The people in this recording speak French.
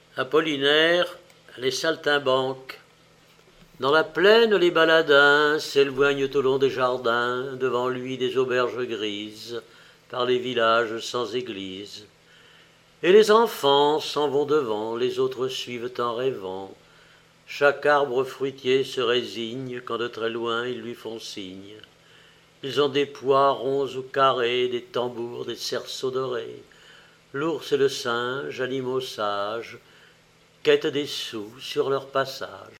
Apollinaire, les saltimbanques. Dans la plaine, les baladins s'éloignent au long des jardins, devant lui des auberges grises, par les villages sans église. Et les enfants s'en vont devant, les autres suivent en rêvant. Chaque arbre fruitier se résigne quand de très loin ils lui font signe. Ils ont des pois ronds ou carrés, des tambours, des cerceaux dorés. L'ours et le singe, animaux sages, quêtent des sous sur leur passage.